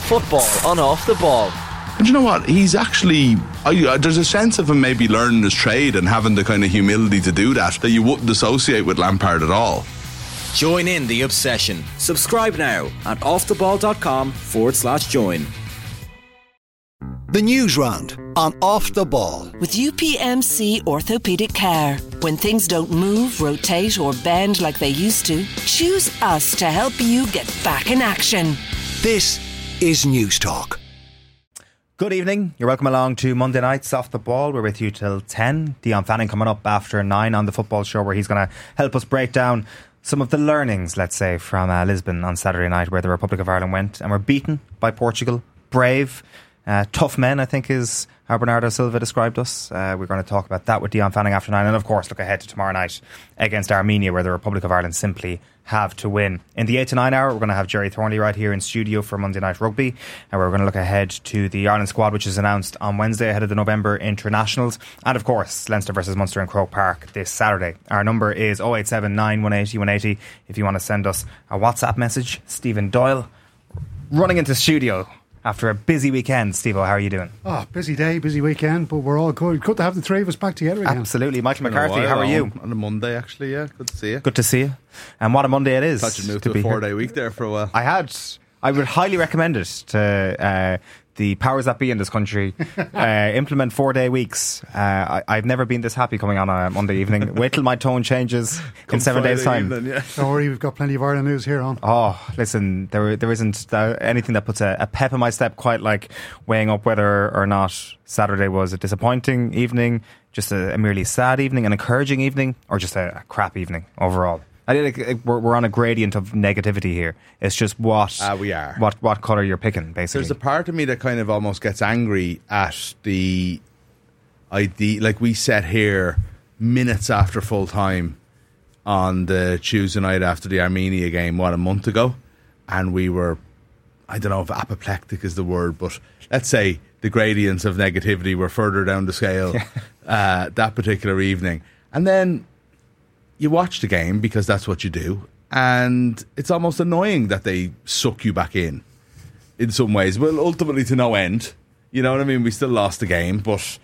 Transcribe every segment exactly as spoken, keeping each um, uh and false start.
Football on Off the Ball. And you know what? He's actually, I, there's a sense of him maybe learning his trade and having the kind of humility to do that that you wouldn't associate with Lampard at all. Join in the obsession. Subscribe now at offtheball.com forward slash join. The News Round on Off the Ball. With U P M C Orthopaedic Care. When things don't move, rotate or bend like they used to, choose us to help you get back in action. This is News Talk. Good evening. You're welcome along to Monday Nights Off the Ball. We're with you till ten. Dion Fanning coming up after nine on the football show, where he's going to help us break down some of the learnings, let's say, from uh, Lisbon on Saturday night, where the Republic of Ireland went and were beaten by Portugal. Brave, uh, tough men, I think is how Bernardo Silva described us. Uh, we're going to talk about that with Dion Fanning after nine, and of course look ahead to tomorrow night against Armenia, where the Republic of Ireland simply have to win. In the eight to nine hour, we're going to have Jerry Thornley right here in studio for Monday Night Rugby, and we're going to look ahead to the Ireland squad, which is announced on Wednesday ahead of the November internationals, and of course Leinster versus Munster in Croke Park this Saturday. Our number is oh eight seven nine, one eight oh, one eight oh if you want to send us a WhatsApp message. Stephen Doyle running into studio after a busy weekend. Steve-O, how are you doing? Oh, busy day, busy weekend, but we're all good. Good to have the three of us back together again. Absolutely. Michael McCarthy, how are you? On a Monday, actually, yeah. Good to see you. Good to see you. And what a Monday it is. Thought you'd moved to, to, to a four-day week there for a while. I had. I would highly recommend it to uh, the powers that be in this country. uh, implement four-day weeks. Uh, I, I've never been this happy coming on a Monday evening. Wait till my tone changes in seven Friday days' time. Evening, yeah. Don't worry, we've got plenty of Ireland news here on. Oh, listen, there there isn't uh, anything that puts a, a pep in my step quite like weighing up whether or not Saturday was a disappointing evening, just a, a merely sad evening, an encouraging evening, or just a, a crap evening overall. I think we're, we're on a gradient of negativity here. It's just what uh, we are. What what colour you're picking, basically. There's a part of me that kind of almost gets angry at the idea. Like, we sat here minutes after full time on the Tuesday night after the Armenia game, what, a month ago, and we were, I don't know if apoplectic is the word, but let's say the gradients of negativity were further down the scale uh, that particular evening, and then you watch the game because that's what you do, and it's almost annoying that they suck you back in in some ways. Well, ultimately to no end. You know what I mean? We still lost the game, but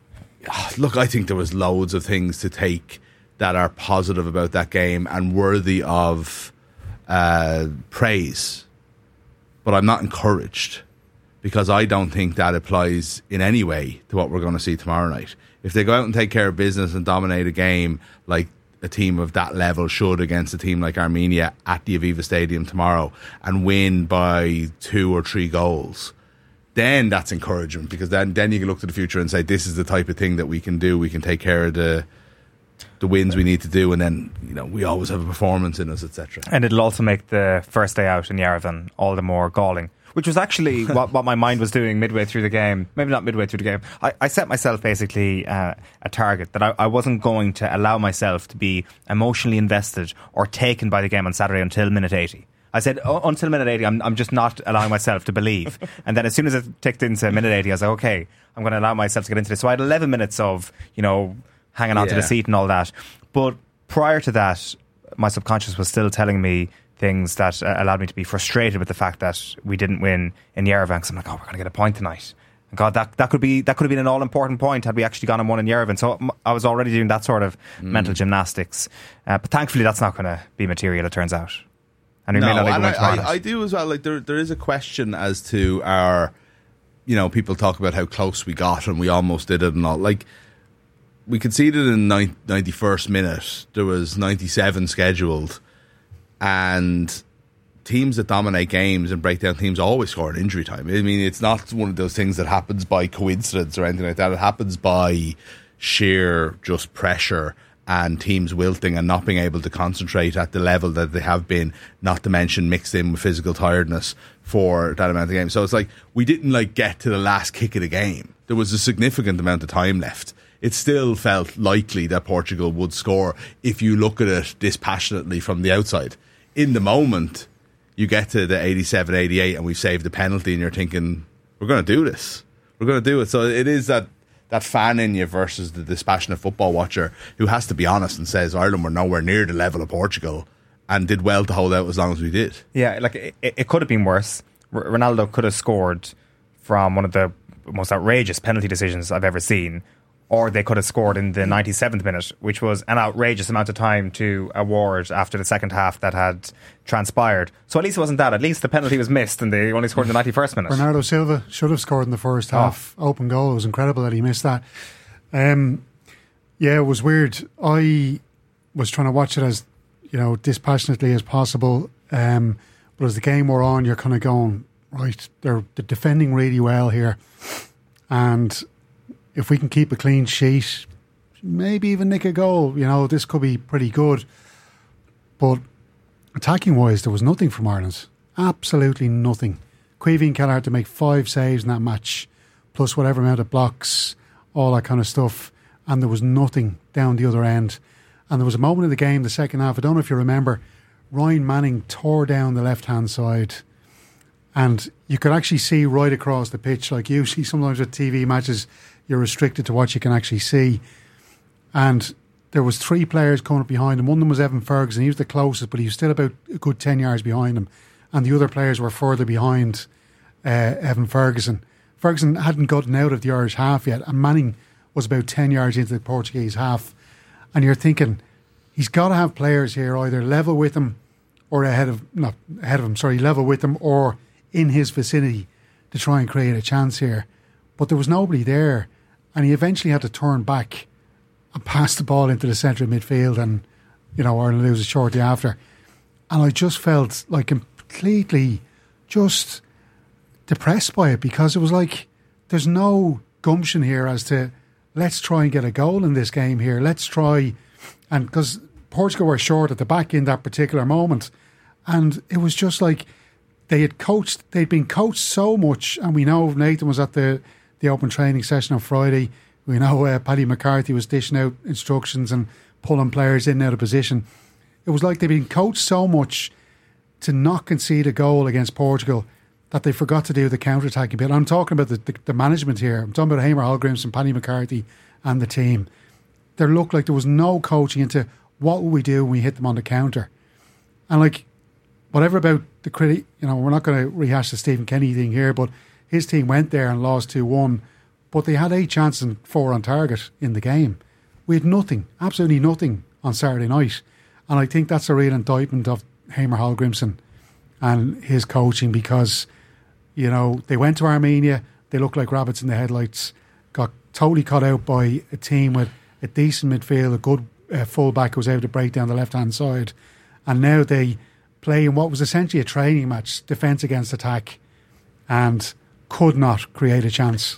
oh, look, I think there was loads of things to take that are positive about that game and worthy of uh, praise. But I'm not encouraged, because I don't think that applies in any way to what we're going to see tomorrow night. If they go out and take care of business and dominate a game like a team of that level should against a team like Armenia at the Aviva Stadium tomorrow, and win by two or three goals, then that's encouragement, because then, then you can look to the future and say, this is the type of thing that we can do. We can take care of the the wins we need to do, and then, you know, we always have a performance in us, et cetera. And it'll also make the first day out in Yerevan all the more galling, which was actually what, what my mind was doing midway through the game. Maybe not midway through the game. I, I set myself basically uh, a target that I, I wasn't going to allow myself to be emotionally invested or taken by the game on Saturday until minute eighty. I said, oh, until minute eighty, I'm, I'm just not allowing myself to believe. And then as soon as it ticked into minute eighty, I was like, okay, I'm going to allow myself to get into this. So I had eleven minutes of, you know, hanging on yeah. to the seat and all that. But prior to that, my subconscious was still telling me things that uh, allowed me to be frustrated with the fact that we didn't win in Yerevan. Because I'm like, oh, we're going to get a point tonight. And God, that that could be that could have been an all important point had we actually gone and won in Yerevan. So I was already doing that sort of mm. mental gymnastics. Uh, but thankfully, that's not going to be material, it turns out. And we no, may not and even I, I, I do as well. Like there, there is a question as to our, you know, people talk about how close we got and we almost did it and all. Like, we conceded in the ninety-first minute. There was ninety-seven scheduled. And teams that dominate games and break down teams always score in injury time. I mean, it's not one of those things that happens by coincidence or anything like that. It happens by sheer just pressure and teams wilting and not being able to concentrate at the level that they have been, not to mention mixed in with physical tiredness for that amount of games. So it's like, we didn't like get to the last kick of the game. There was a significant amount of time left. It still felt likely that Portugal would score if you look at it dispassionately from the outside. In the moment, you get to the eighty-seven, eighty-eight and we've saved the penalty and you're thinking, we're going to do this. We're going to do it. So it is that, that fan in you versus the dispassionate football watcher who has to be honest and says Ireland were nowhere near the level of Portugal and did well to hold out as long as we did. Yeah, like it, it could have been worse. R- Ronaldo could have scored from one of the most outrageous penalty decisions I've ever seen, or they could have scored in the ninety-seventh minute, which was an outrageous amount of time to award after the second half that had transpired. So at least it wasn't that. At least the penalty was missed and they only scored in the ninety-first minute. Bernardo Silva should have scored in the first half. Oh. Open goal. It was incredible that he missed that. Um, yeah, it was weird. I was trying to watch it as, you know, dispassionately as possible. Um, but as the game wore on, you're kind of going, right, they're, they're defending really well here. And if we can keep a clean sheet, maybe even nick a goal, you know, this could be pretty good. But attacking-wise, there was nothing from Ireland. Absolutely nothing. Queevy and Kelleher had to make five saves in that match, plus whatever amount of blocks, all that kind of stuff. And there was nothing down the other end. And there was a moment in the game, the second half, I don't know if you remember, Ryan Manning tore down the left-hand side. And you could actually see right across the pitch, like usually sometimes with T V matches, you're restricted to what you can actually see. And there was three players coming up behind him. One of them was Evan Ferguson. He was the closest, but he was still about a good ten yards behind him. And the other players were further behind uh, Evan Ferguson. Ferguson hadn't gotten out of the Irish half yet, and Manning was about ten yards into the Portuguese half. And you're thinking, he's got to have players here either level with him or ahead of, not ahead of him, sorry, level with him or in his vicinity to try and create a chance here. But there was nobody there, and he eventually had to turn back and pass the ball into the centre of midfield, and, you know, Ireland loses shortly after. And I just felt like completely just depressed by it, because it was like there's no gumption here as to let's try and get a goal in this game here. Let's try, and because Portugal were short at the back in that particular moment, and it was just like they had coached, they'd been coached so much, and we know Nathan was at the, the open training session on Friday. We know uh, Paddy McCarthy was dishing out instructions and pulling players in and out of position. It was like they'd been coached so much to not concede a goal against Portugal that they forgot to do the counter-attacking bit. I'm talking about the, the, the management here. I'm talking about Hamer Hallgrimsson, Paddy McCarthy and the team. There looked like there was no coaching into what will we do when we hit them on the counter. And like, whatever about the critic, you know, we're not going to rehash the Stephen Kenny thing here, but his team went there and lost two one, but they had eight chances and four on target in the game. We had nothing, absolutely nothing on Saturday night. And I think that's a real indictment of Hamer Hallgrimsson and his coaching, because, you know, they went to Armenia, they looked like rabbits in the headlights, got totally caught out by a team with a decent midfield, a good uh, full-back who was able to break down the left-hand side. And now they play in what was essentially a training match, defence against attack, and could not create a chance.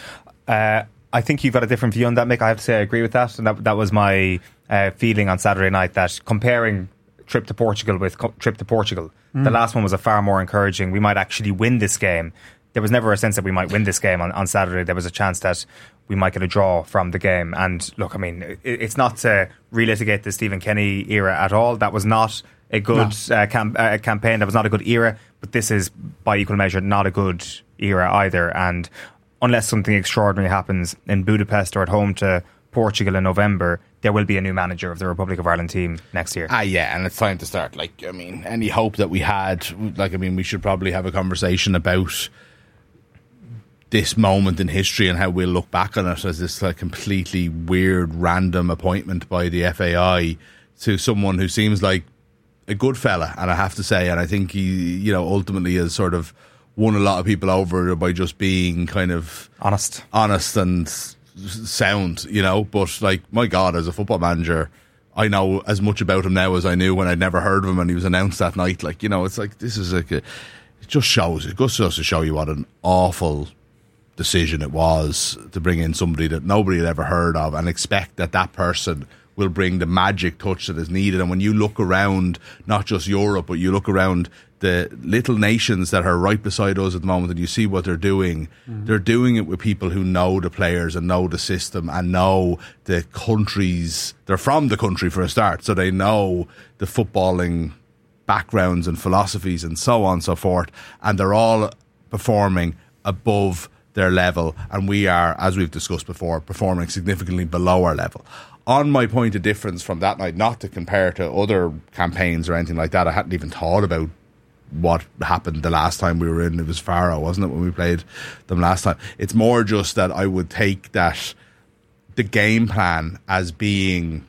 Uh, I think you've got a different view on that, Mick. I have to say I agree with that. And that, that was my uh, feeling on Saturday night, that comparing trip to Portugal with co- trip to Portugal, mm. the last one was a far more encouraging. We might actually win this game. There was never a sense that we might win this game on, on Saturday. There was a chance that we might get a draw from the game. And look, I mean, it, it's not to relitigate the Stephen Kenny era at all. That was not a good no. uh, cam- uh, campaign. That was not a good era. But this is, by equal measure, not a good era either. And unless something extraordinary happens in Budapest or at home to Portugal in November, there will be a new manager of the Republic of Ireland team next year. Ah, yeah, and it's time to start. Like, I mean, any hope that we had, like, I mean, we should probably have a conversation about this moment in history and how we'll look back on it as this like completely weird, random appointment by the F A I to someone who seems like a good fella, and I have to say, and I think he, you know, ultimately has sort of won a lot of people over by just being kind of honest, honest and sound, you know. But like, my God, as a football manager, I know as much about him now as I knew when I'd never heard of him and he was announced that night. Like, you know, it's like, this is like a, it just shows, it just goes to show you what an awful decision it was to bring in somebody that nobody had ever heard of and expect that that person will bring the magic touch that is needed. And when you look around, not just Europe, but you look around the little nations that are right beside us at the moment and you see what they're doing, mm. they're doing it with people who know the players and know the system and know the countries. They're from the country for a start, so they know the footballing backgrounds and philosophies and so on and so forth, and they're all performing above their level, and we are, as we've discussed before, performing significantly below our level. On my point of difference from that night, not to compare to other campaigns or anything like that, I hadn't even thought about what happened the last time we were in. It was Faro, wasn't it, when we played them last time? It's more just that I would take that the game plan as being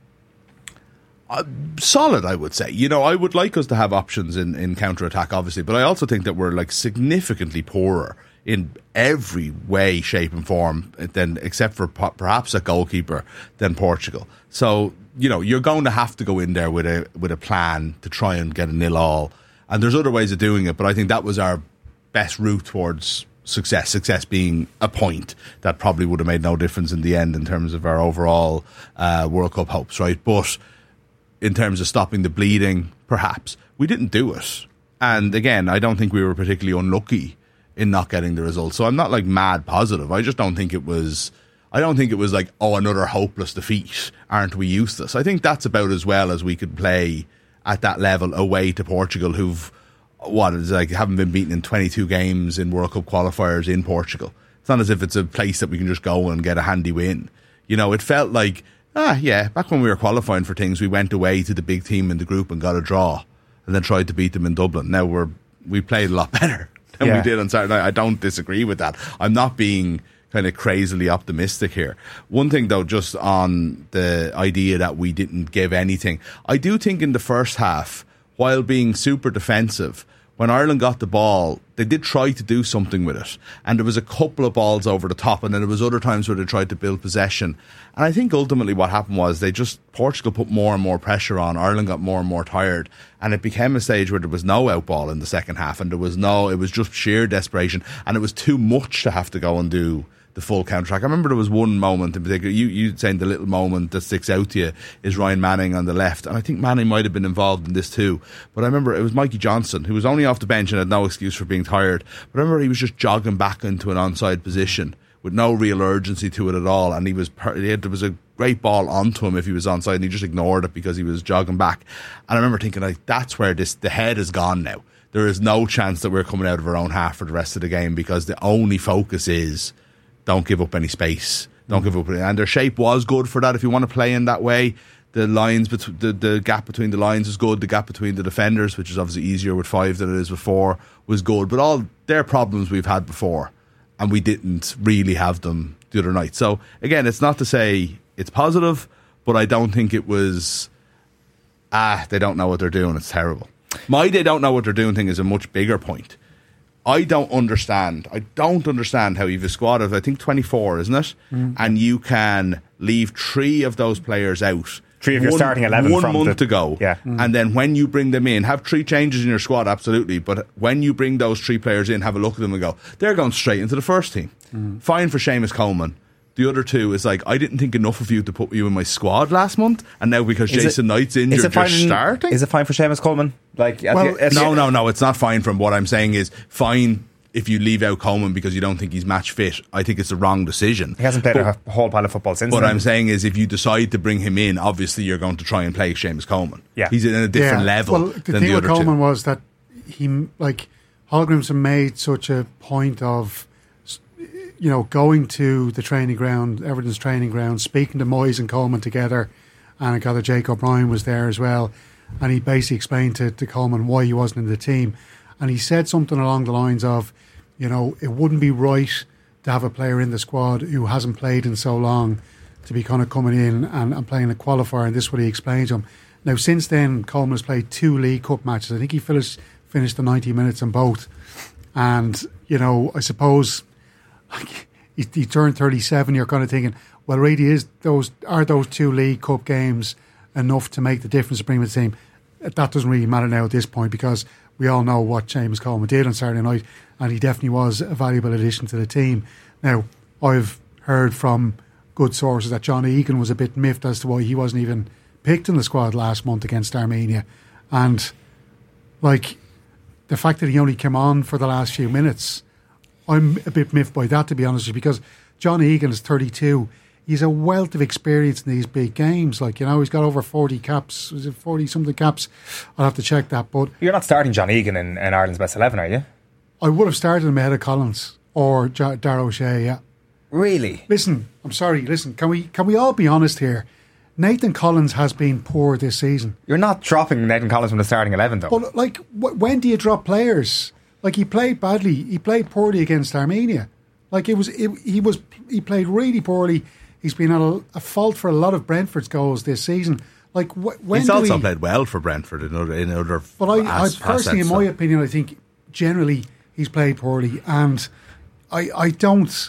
uh, solid, I would say. You know, I would like us to have options in, in counter-attack, obviously, but I also think that we're like significantly poorer in every way, shape and form, than except for po- perhaps a goalkeeper, than Portugal. So, you know, you're going to have to go in there with a with a plan to try and get a nil all. And there's other ways of doing it, but I think that was our best route towards success. Success being a point that probably would have made no difference in the end in terms of our overall uh, World Cup hopes, right? But in terms of stopping the bleeding, perhaps we didn't do it. And again, I don't think we were particularly unlucky in not getting the result. So I'm not like mad positive. I just don't think it was. I don't think it was like, oh, another hopeless defeat. Aren't we useless? I think that's about as well as we could play at that level away to Portugal, who've, what, is like, haven't been beaten in twenty-two games in World Cup qualifiers in Portugal. It's not as if it's a place that we can just go and get a handy win. You know, it felt like, ah, yeah, back when we were qualifying for things, we went away to the big team in the group and got a draw and then tried to beat them in Dublin. Now we're, we played a lot better than yeah. we did on Saturday night. I don't disagree with that. I'm not being kind of crazily optimistic here. One thing though, just on the idea that we didn't give anything, I do think in the first half, while being super defensive, when Ireland got the ball, they did try to do something with it, and there was a couple of balls over the top, and then there was other times where they tried to build possession. And I think ultimately what happened was they just, Portugal put more and more pressure on, Ireland got more and more tired, and it became a stage where there was no outball in the second half, and there was no, it was just sheer desperation, and it was too much to have to go and do the full counter-attack. I remember there was one moment in particular, you, you saying the little moment that sticks out to you is Ryan Manning on the left, and I think Manning might have been involved in this too, but I remember it was Mikey Johnson, who was only off the bench and had no excuse for being tired, but I remember he was just jogging back into an onside position with no real urgency to it at all, and he was he had, there was a great ball onto him if he was onside, and he just ignored it because he was jogging back. And I remember thinking, like, that's where this the head is gone now. There is no chance that we're coming out of our own half for the rest of the game, because the only focus is don't give up any space. Don't mm. give up. And their shape was good for that. If you want to play in that way, the lines, bet- the, the gap between the lines was good. The gap between the defenders, which is obviously easier with five than it is with four, was good. But all their problems we've had before, and we didn't really have them the other night. So again, it's not to say it's positive, but I don't think it was, ah, they don't know what they're doing. It's terrible. My they don't know what they're doing thing is a much bigger point. I don't understand. I don't understand how you've a squad of, I think, twenty-four, isn't it? Mm. And you can leave three of those players out. Three of your one, starting eleven one from month the, to go. Yeah. Mm. And then when you bring them in, have three changes in your squad, absolutely. But when you bring those three players in, have a look at them and go, they're going straight into the first team. Mm. Fine for Seamus Coleman. The other two is like, I didn't think enough of you to put you in my squad last month, and now because is Jason it, Knight's injured, you're fine, starting. Is it fine for Seamus Coleman? Like, well, the, no, no, no, it's not fine. From what I'm saying is fine if you leave out Coleman because you don't think he's match fit. I think it's the wrong decision. He hasn't played but, a whole pile of football since. What then. I'm saying is, if you decide to bring him in, obviously you're going to try and play Seamus Coleman. Yeah, he's in a different yeah. level. Well, the than thing the with other Coleman two. was that he, like, Hallgrimsson made such a point of, you know, going to the training ground, Everton's training ground, speaking to Moyes and Coleman together, and I gather Jake O'Brien was there as well, and he basically explained to, to Coleman why he wasn't in the team, and he said something along the lines of, you know, it wouldn't be right to have a player in the squad who hasn't played in so long to be kind of coming in and, and playing a qualifier, and this is what he explained to him. Now, since then, Coleman has played two League Cup matches. I think he finished, finished the ninety minutes in both, and, you know, I suppose... Like, he, he turned thirty-seven, you're kind of thinking, well, really, is those are those two League Cup games enough to make the difference to bring him to the team? That doesn't really matter now at this point, because we all know what Seamus Coleman did on Saturday night, and he definitely was a valuable addition to the team. Now, I've heard from good sources that John Egan was a bit miffed as to why he wasn't even picked in the squad last month against Armenia. And, like, the fact that he only came on for the last few minutes... I'm a bit miffed by that, to be honest with you, because John Egan is thirty-two. He's a wealth of experience in these big games. Like, you know, he's got over forty caps. Was it forty-something caps? I'll have to check that. But you're not starting John Egan in, in Ireland's best eleven, are you? I would have started him ahead of Collins or Darragh O'Shea, yeah. Really? Listen, I'm sorry, listen, can we can we all be honest here? Nathan Collins has been poor this season. You're not dropping Nathan Collins from the starting eleven, though. But like, wh- when do you drop players? Like, he played badly. He played poorly against Armenia. Like, it was, it, he was, he played really poorly. He's been at a, a fault for a lot of Brentford's goals this season. Like, wh- when He's do also we, played well for Brentford in other in other. But I, I as- personally, in assets, my so. opinion, I think generally he's played poorly, and I, I don't.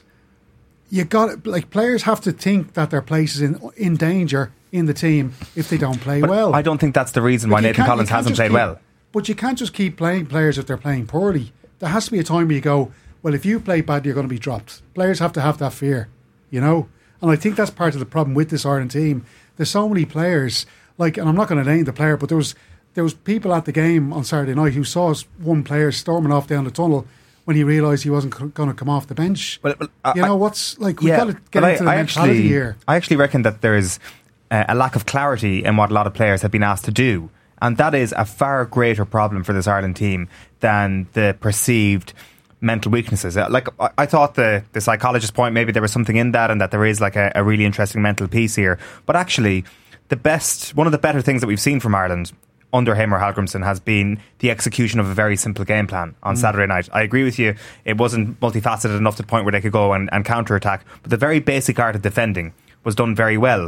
You got like players have to think that their place is in in danger in the team if they don't play But well. I don't think that's the reason why Like, you Nathan can't- you Collins can't hasn't just played keep- well. But you can't just keep playing players if they're playing poorly. There has to be a time where you go, well, if you play bad, you're going to be dropped. Players have to have that fear, you know? And I think that's part of the problem with this Ireland team. There's so many players, like, and I'm not going to name the player, but there was there was people at the game on Saturday night who saw one player storming off down the tunnel when he realised he wasn't c- going to come off the bench. Well, well, I- you know, what's, like, we've Yeah, got to get but into the I, I mentality actually, here. I actually reckon that there's uh, a lack of clarity in what a lot of players have been asked to do. And that is a far greater problem for this Ireland team than the perceived mental weaknesses. Uh, Like, I, I thought the, the psychologist point, maybe there was something in that and that there is like a, a really interesting mental piece here. But actually, the best, one of the better things that we've seen from Ireland under Hamer Hallgrimsson has been the execution of a very simple game plan on mm. Saturday night. I agree with you, it wasn't multifaceted enough to the point where they could go and, and counter-attack, but the very basic art of defending was done very well.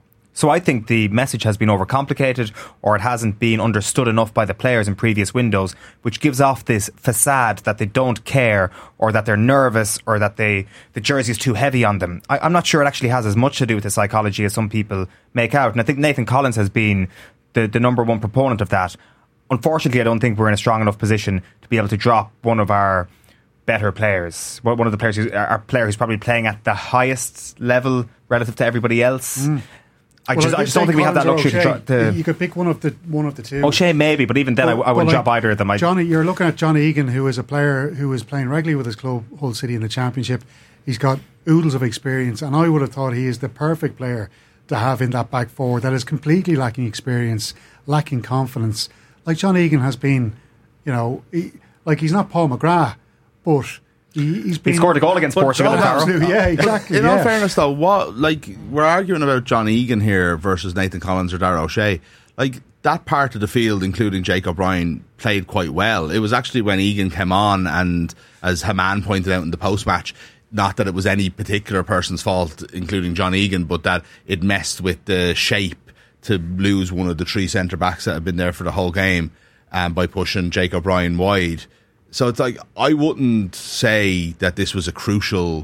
So I think the message has been overcomplicated, or it hasn't been understood enough by the players in previous windows, which gives off this facade that they don't care, or that they're nervous, or that they the jersey is too heavy on them. I, I'm not sure it actually has as much to do with the psychology as some people make out. And I think Nathan Collins has been the, the number one proponent of that. Unfortunately, I don't think we're in a strong enough position to be able to drop one of our better players. One of the players, who's, our player who's probably playing at the highest level relative to everybody else. Mm. I Well, just, I just don't think we have that luxury to, try, to. You could pick one of the one of the two. O'Shea maybe, but even then, Well, I, I wouldn't well, drop like, either of them. I, Johnny, you're looking at John Egan, who is a player who is playing regularly with his club, Hull City, in the Championship. He's got oodles of experience, and I would have thought he is the perfect player to have in that back four that is completely lacking experience, lacking confidence. Like John Egan has been, you know, he, like he's not Paul McGrath, but he, he's been. He scored a goal against But Portugal. John, absolutely, yeah, exactly. In yeah. all fairness, though, what like we're arguing about John Egan here versus Nathan Collins or Dara O'Shea. Like that part of the field, including Jake O'Brien, played quite well. It was actually when Egan came on, and as Haman pointed out in the post match, not that it was any particular person's fault, including John Egan, but that it messed with the shape to lose one of the three centre backs that had been there for the whole game, um, by pushing Jake O'Brien wide. So it's like, I wouldn't say that this was a crucial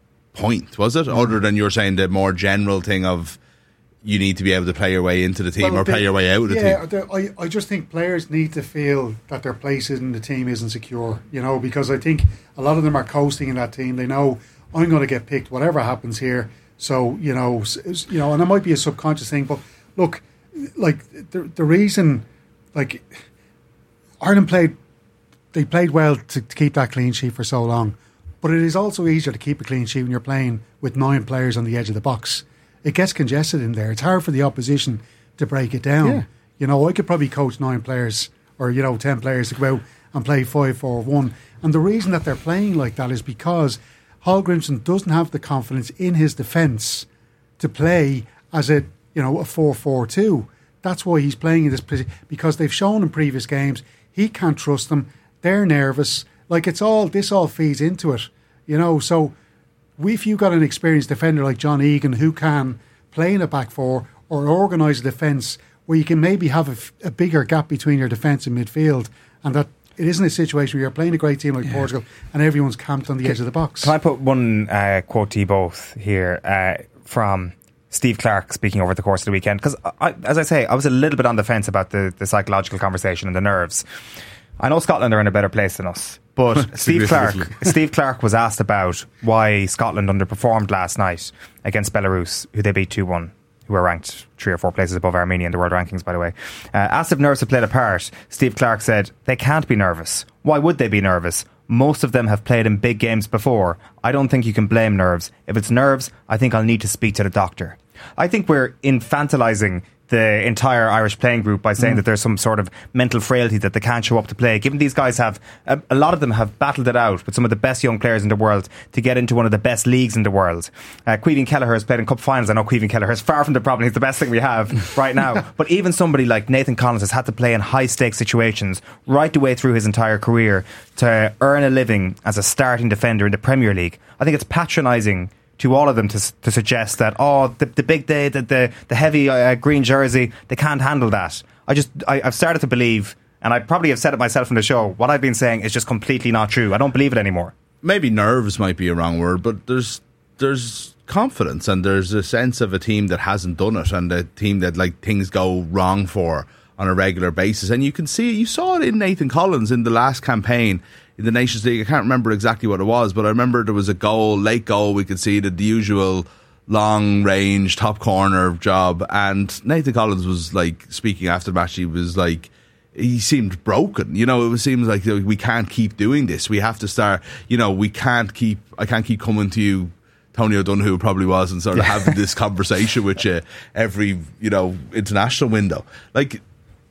point, was it? Mm. Other than you're saying the more general thing of you need to be able to play your way into the team, well, or the, play your way out of the yeah, team. Yeah, I, I just think players need to feel that their place in the team isn't secure, you know, because I think a lot of them are coasting in that team. They know, I'm going to get picked whatever happens here. So, you know, you know, and it might be a subconscious thing, but look, like the, the reason, like Ireland played They played well to, to keep that clean sheet for so long. But it is also easier to keep a clean sheet when you're playing with nine players on the edge of the box. It gets congested in there. It's hard for the opposition to break it down. Yeah. You know, I could probably coach nine players or, you know, ten players to go out and play five four one. And the reason that they're playing like that is because Hallgrimsson doesn't have the confidence in his defence to play as a, you know, a four four two. That's why he's playing in this position, because they've shown in previous games he can't trust them. They're nervous. Like, it's all, this all feeds into it, you know. So if you've got an experienced defender like John Egan who can play in a back four or organise a defence where you can maybe have a, f- a bigger gap between your defence and midfield, and that it isn't a situation where you're playing a great team like yeah. Portugal and everyone's camped on the can, edge of the box. Can I put one uh, quote to you both here uh, from Steve Clarke speaking over the course of the weekend? Because, as I say, I was a little bit on the fence about the, the psychological conversation and the nerves. I know Scotland are in a better place than us, but Steve Clarke Steve Clarke was asked about why Scotland underperformed last night against Belarus, who they beat two one, who are ranked three or four places above Armenia in the world rankings, by the way. Uh, asked if nerves have played a part, Steve Clarke said, they can't be nervous. Why would they be nervous? Most of them have played in big games before. I don't think you can blame nerves. If it's nerves, I think I'll need to speak to the doctor. I think we're infantilizing the entire Irish playing group by saying Mm. that there's some sort of mental frailty that they can't show up to play. Given these guys have, a, a lot of them have battled it out with some of the best young players in the world to get into one of the best leagues in the world. Uh, Caoimhín Kelleher has played in cup finals. I know Caoimhín Kelleher is far from the problem. He's the best thing we have right now. But even somebody like Nathan Collins has had to play in high stakes situations right the way through his entire career to earn a living as a starting defender in the Premier League. I think it's patronising to all of them to to suggest that, oh, the, the big day, the the, the heavy uh, green jersey, they can't handle that. I just, I, I've started to believe, and I probably have said it myself in the show, what I've been saying is just completely not true. I don't believe it anymore. Maybe nerves might be a wrong word, but there's there's confidence and there's a sense of a team that hasn't done it and a team that like things go wrong for on a regular basis. And you can see, you saw it in Nathan Collins in the last campaign in the Nations League. I can't remember exactly what it was, but I remember there was a goal, late goal, we could see the, the usual long range, top corner job. And Nathan Collins was like, speaking after the match, he was like, he seemed broken. You know, it seems like we can't keep doing this. We have to start, you know, we can't keep, I can't keep coming to you, Tony O'Donoghue probably was, and sort of having this conversation with you every, you know, international window. Like,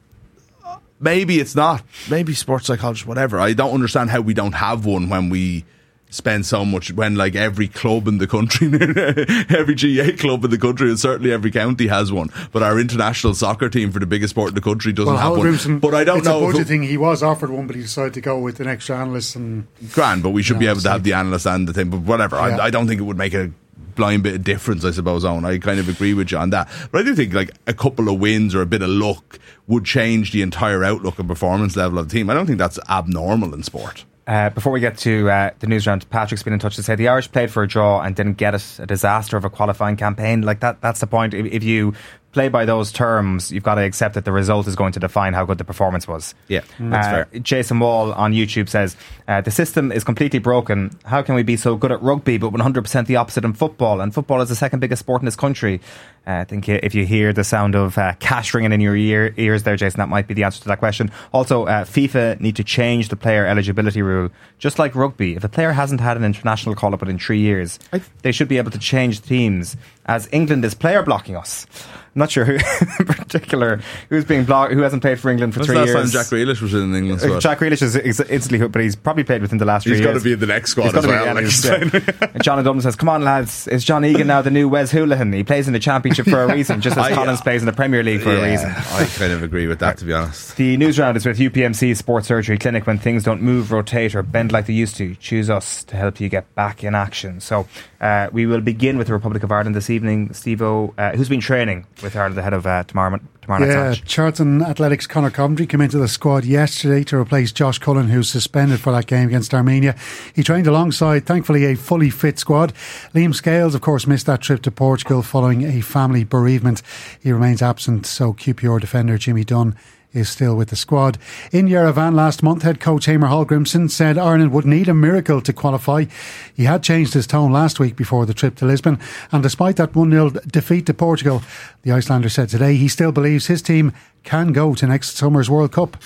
maybe it's not. Maybe sports psychologist, whatever. I don't understand how we don't have one when we spend so much, when like every club in the country, every G A club in the country, and certainly every county has one. But our international soccer team for the biggest sport in the country doesn't well, have Howard one. Grimson, but I don't it's know. It's a budget if it, thing. He was offered one, but he decided to go with an extra analyst. And grand, but we should yeah, be able to so have the analyst and the thing. But whatever. Yeah. I, I don't think it would make a blind bit of difference, I suppose, Owen. I kind of agree with you on that. But I do think like a couple of wins or a bit of luck would change the entire outlook and performance level of the team. I don't think that's abnormal in sport. Uh, before we get to uh, the news round, Patrick's been in touch to say the Irish played for a draw and didn't get it. A disaster of a qualifying campaign. Like that. That's the point. If, if you play by those terms, you've got to accept that the result is going to define how good the performance was. Yeah, that's uh, fair. Jason Wall on YouTube says, uh, the system is completely broken. How can we be so good at rugby but one hundred percent the opposite in football? And football is the second biggest sport in this country. Uh, I think if you hear the sound of uh, cash ringing in your ear, ears there, Jason, that might be the answer to that question. Also, uh, FIFA need to change the player eligibility rule. Just like rugby, if a player hasn't had an international call-up within three years, I, they should be able to change teams, as England is player blocking us. I'm not sure who in particular who's being blocked, who hasn't played for England for When's three the last years. time Jack Grealish was in England squad? Uh, Jack Grealish is, is instantly, but he's probably played within the last three He's years. got to be in the next squad He's as gotta well. be, Like, yeah, and John Dublin says, "Come on, lads! Is John Egan now the new Wes Hoolahan? He plays in the Championship for a reason, just as I, Collins uh, plays in the Premier League for yeah, a reason." I kind of agree with that, to be honest. The news round is with U P M C Sports Surgery Clinic. When things don't move, rotate, or bend like they used to, choose us to help you get back in action. So uh, we will begin with the Republic of Ireland this evening. Steve-O, uh, who's been training with Ireland ahead of uh, tomorrow, tomorrow night's yeah, match. Charlton Athletics' Conor Coventry came into the squad yesterday to replace Josh Cullen, who's suspended for that game against Armenia. He trained alongside, thankfully, a fully fit squad. Liam Scales, of course, missed that trip to Portugal following a family bereavement. He remains absent, so Q P R defender Jimmy Dunn is still with the squad. In Yerevan last month, head coach Hamer Hallgrimsson said Ireland would need a miracle to qualify. He had changed his tone last week before the trip to Lisbon, and despite that one nil defeat to Portugal, the Icelander said today he still believes his team can go to next summer's World Cup.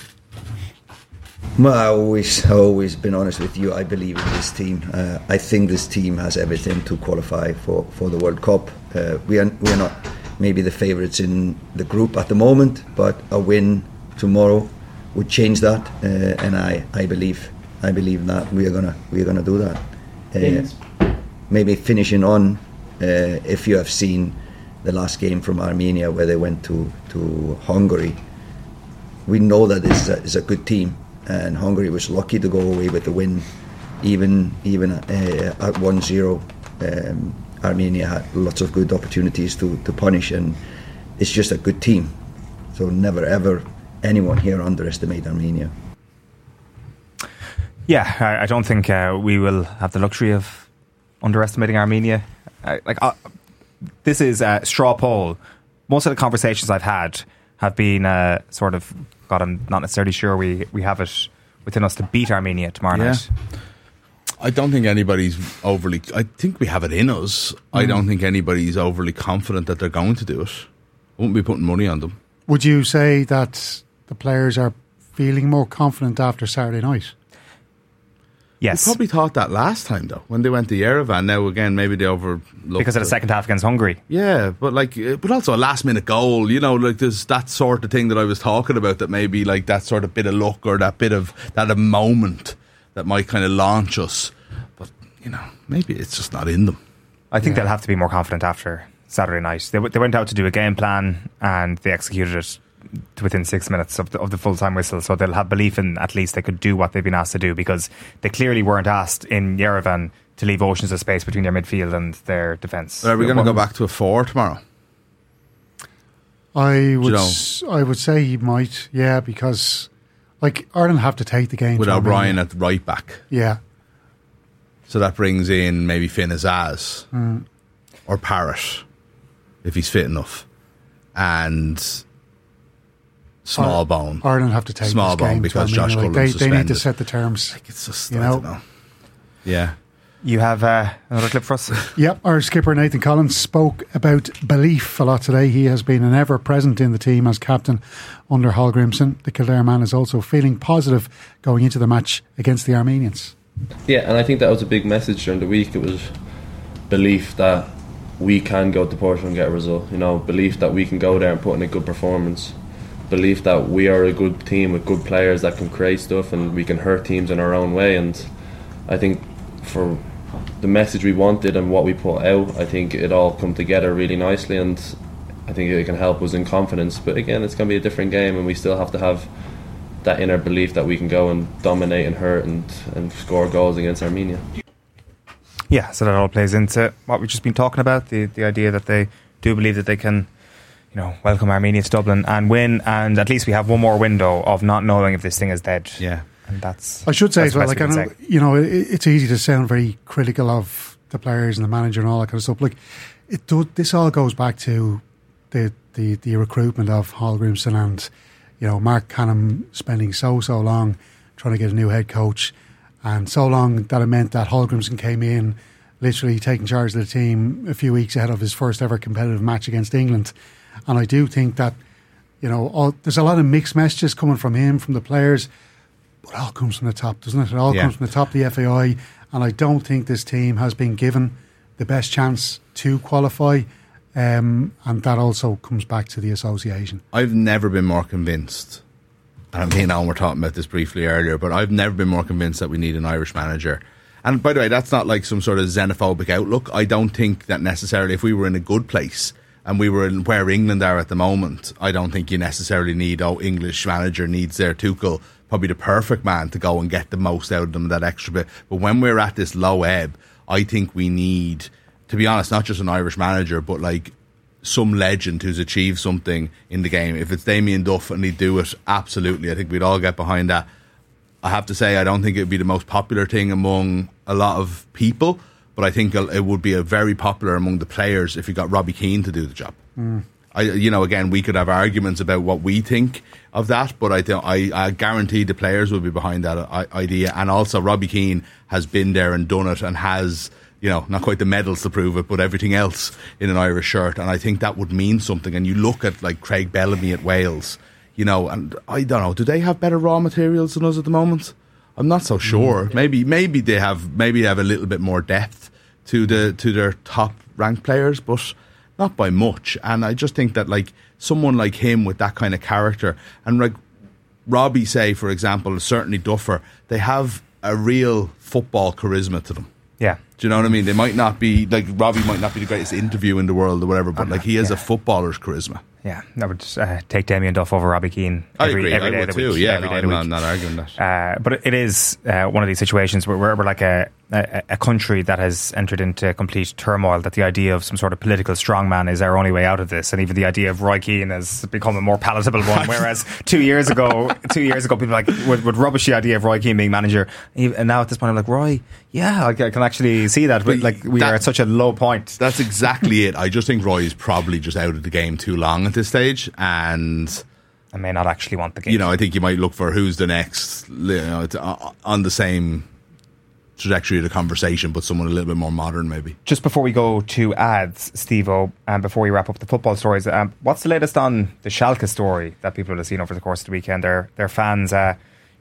Well, I always, I always been honest with you. I believe in this team. Uh, I think this team has everything to qualify for, for the World Cup. Uh, we are we are not maybe the favourites in the group at the moment, but a win tomorrow would change that, uh, and I, I believe I believe that we are gonna we are gonna do that. Uh, maybe finishing on, uh, if you have seen the last game from Armenia where they went to, to Hungary, we know that it's a, it's a good team, and Hungary was lucky to go away with the win, even even uh, at one zero. Um, Armenia had lots of good opportunities to, to punish, and it's just a good team. So never ever anyone here underestimate Armenia. Yeah, I, I don't think uh, we will have the luxury of underestimating Armenia. Uh, like uh, this is a straw poll. Most of the conversations I've had have been uh, sort of, God, I'm not necessarily sure we, we have it within us to beat Armenia tomorrow Yeah. night. I don't think anybody's overly... I think we have it in us. Mm. I don't think anybody's overly confident that they're going to do it. I wouldn't be putting money on them. Would you say that the players are feeling more confident after Saturday night? Yes. We probably thought that last time, though, when they went to Yerevan. Now, again, maybe they overlooked because of the it. second half against Hungary. Yeah, but like, uh, but also a last-minute goal. You know, like there's that sort of thing that I was talking about. That maybe like that sort of bit of luck or that bit of that a moment that might kind of launch us. But you know, maybe it's just not in them. I think Yeah. they'll have to be more confident after Saturday night. They, w- they went out to do a game plan and they executed it within six minutes of the, of the full-time whistle, so they'll have belief in at least they could do what they've been asked to do, because they clearly weren't asked in Yerevan to leave oceans of space between their midfield and their defence. Are we going to go back to a four tomorrow? I would you know? s- I would say he might, yeah, because like Ireland have to take the game With to O'Brien Armenia. at the right back. Yeah, So that brings in maybe Finn Azaz Mm. or Parrott, if he's fit enough. And Small Bone. Ireland have to take Small this bone game because to Josh Armenia. Cullen's Like, they, they need to suspended. set the terms. Like it's just, You I know? don't know. Yeah. You have uh, another clip for us? Yep, our skipper Nathan Collins spoke about belief a lot today. He has been an ever present in the team as captain under Hall Grimson. The Kildare man is also feeling positive going into the match against the Armenians. Yeah, and I think that was a big message during the week. It was belief that we can go to Portugal and get a result. You know, belief that we can go there and put in a good performance. Belief that we are a good team with good players that can create stuff and we can hurt teams in our own way. And I think for the message we wanted and what we put out, I think it all come together really nicely, and I think it can help us in confidence. But again, it's going to be a different game, and we still have to have that inner belief that we can go and dominate and hurt and, and score goals against Armenia. Yeah, so that all plays into what we've just been talking about, the, the idea that they do believe that they can, you know, welcome Armenia to Dublin and win, and at least we have one more window of not knowing if this thing is dead. Yeah. And that's I should say that's as well, the best like I we know, can say. you know, it, it's easy to sound very critical of the players and the manager and all that kind of stuff. Like, it do, this all goes back to the, the, the recruitment of Hall Grimson and, you know, Mark Canham spending so, so long trying to get a new head coach, and so long that it meant that Hall Grimson came in literally taking charge of the team a few weeks ahead of his first ever competitive match against England. And I do think that, you know, all, there's a lot of mixed messages coming from him, from the players, but it all comes from the top, doesn't it? It all Yeah. comes from the top of the F A I, and I don't think this team has been given the best chance to qualify, um, and that also comes back to the association. I've never been more convinced, and I mean, Alan, we're talking about this briefly earlier, but I've never been more convinced that we need an Irish manager. And by the way, that's not like some sort of xenophobic outlook. I don't think that necessarily, if we were in a good place and we were in where England are at the moment, I don't think you necessarily need, oh, English manager needs their Tuchel, probably the perfect man to go and get the most out of them, that extra bit. But when we're at this low ebb, I think we need, to be honest, not just an Irish manager, but like some legend who's achieved something in the game. If it's Damien Duff and he'd do it, absolutely, I think we'd all get behind that. I have to say, I don't think it would be the most popular thing among a lot of people, but I think it would be a very popular among the players if you got Robbie Keane to do the job. Mm. I, you know, again, we could have arguments about what we think of that, but I, don't, I, I guarantee the players will be behind that I- idea. And also, Robbie Keane has been there and done it, and has, you know, not quite the medals to prove it, but everything else in an Irish shirt. And I think that would mean something. And you look at like Craig Bellamy at Wales, you know, and I don't know, do they have better raw materials than us at the moment? I'm not so sure. Mm. Maybe, maybe they have, maybe they have a little bit more depth to the to their top ranked players, but not by much. And I just think that like someone like him with that kind of character, and like Robbie, say for example, certainly Duffer, they have a real football charisma to them. Yeah. Do you know what I mean? They might not be, like, Robbie might not be the greatest interview in the world or whatever, but like he has yeah. a footballer's charisma. Yeah, I would uh, take Damien Duff over Robbie Keane. I Every, agree, every I day would of the too. week, Yeah, every no, day of I'm the not, week. not arguing that. Uh, but it is uh, one of these situations where we're, we're like a, a, a country that has entered into complete turmoil, that the idea of some sort of political strongman is our only way out of this, and even the idea of Roy Keane has become a more palatable one. Whereas two years ago, two years ago, people like would, would rubbish the idea of Roy Keane being manager, and now at this point, I'm like, Roy, yeah, I, I can actually see that. But like, we that, are at such a low point. That's exactly it. I just think Roy is probably just out of the game too long at this stage, and I may not actually want the game. You know, I think you might look for who's the next, you know, on the same trajectory of the conversation, but someone a little bit more modern, maybe. Just before we go to ads, Steve-O, and before we wrap up the football stories, um, what's the latest on the Schalke story that people will have seen over the course of the weekend? Their their fans, uh,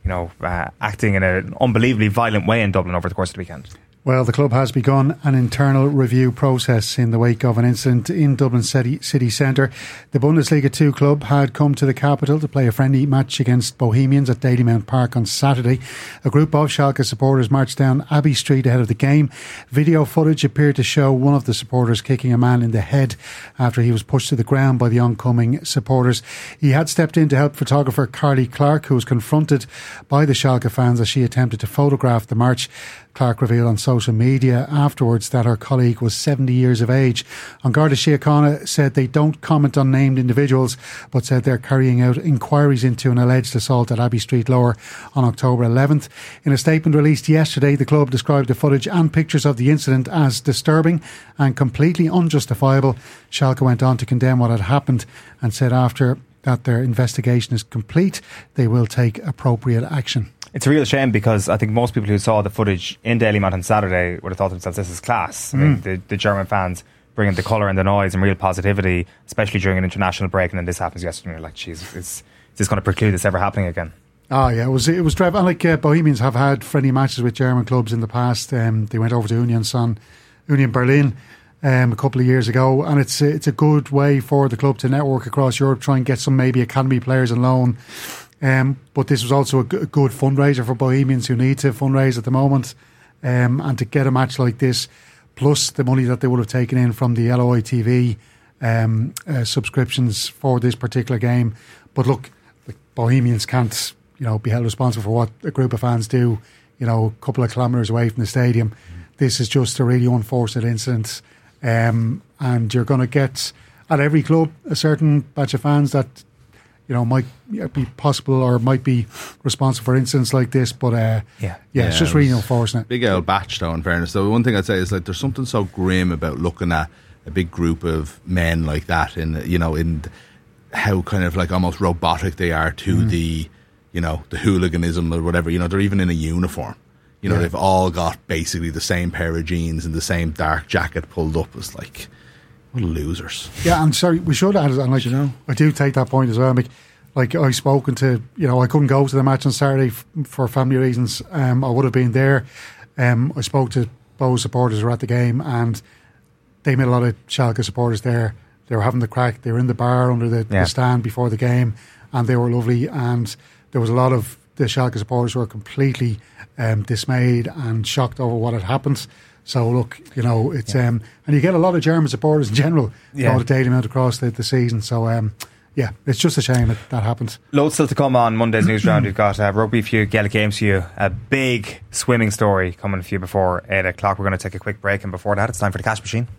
you know, uh, acting in an unbelievably violent way in Dublin over the course of the weekend. Well, the club has begun an internal review process in the wake of an incident in Dublin City, city Centre. The Bundesliga two club had come to the capital to play a friendly match against Bohemians at Dalymount Park on Saturday. A group of Schalke supporters marched down Abbey Street ahead of the game. Video footage appeared to show one of the supporters kicking a man in the head after he was pushed to the ground by the oncoming supporters. He had stepped in to help photographer Carly Clark, who was confronted by the Schalke fans as she attempted to photograph the march. Clark revealed on social media afterwards that her colleague was seventy years of age. An Garda Síochána said they don't comment on named individuals, but said they're carrying out inquiries into an alleged assault at Abbey Street Lower on October eleventh. In a statement released yesterday, the club described the footage and pictures of the incident as disturbing and completely unjustifiable. Schalke went on to condemn what had happened and said after that their investigation is complete, they will take appropriate action. It's a real shame because I think most people who saw the footage in Dalymount on Saturday would have thought to themselves, this is class. Mm. I mean, the, the German fans bringing the colour and the noise and real positivity, especially during an international break, and then this happens yesterday, and you're like, jeez, is, is this going to preclude this ever happening again? Oh yeah, it was it was dreadful. Like uh, Bohemians have had friendly matches with German clubs in the past. Um, they went over to Union Son, Union Berlin um, a couple of years ago, and it's it's a good way for the club to network across Europe, try and get some maybe academy players on loan. Um, but this was also a, g- a good fundraiser for Bohemians who need to fundraise at the moment, um, and to get a match like this, plus the money that they would have taken in from the L O I T V um, uh, subscriptions for this particular game. But look, the Bohemians can't, you know, be held responsible for what a group of fans do, you know, a couple of kilometres away from the stadium. Mm. This is just a really unfortunate incident, um, and you're going to get at every club a certain batch of fans that, you know, might be possible or might be responsible for incidents like this, but uh, yeah. yeah, yeah, it's just really unfortunate. Big old batch, though, in fairness. Though, one thing I'd say is like there's something so grim about looking at a big group of men like that, in you know, in how kind of like almost robotic they are to mm. the, you know, the hooliganism or whatever. You know, they're even in a uniform. You know, yeah. they've all got basically the same pair of jeans and the same dark jacket pulled up. It's like, what losers. Yeah, and sorry, we should add, and like, you know, I do take that point as well. Like, like I've spoken to, you know, I couldn't go to the match on Saturday f- for family reasons. Um, I would have been there. Um, I spoke to Bow supporters who were at the game, and they met a lot of Schalke supporters there. They were having the crack. They were in the bar under the, yeah. the stand before the game, and they were lovely. And there was a lot of the Schalke supporters who were completely um, dismayed and shocked over what had happened. So look, you know, it's yeah. um, and you get a lot of German supporters in general, yeah. go to Dalymount across the, the season. So um, yeah, it's just a shame that that happened. Loads still to come on Monday's news round. We've got uh, rugby for you, Gaelic games for you, a big swimming story coming for you before eight o'clock. We're going to take a quick break, and before that, it's time for the cash machine.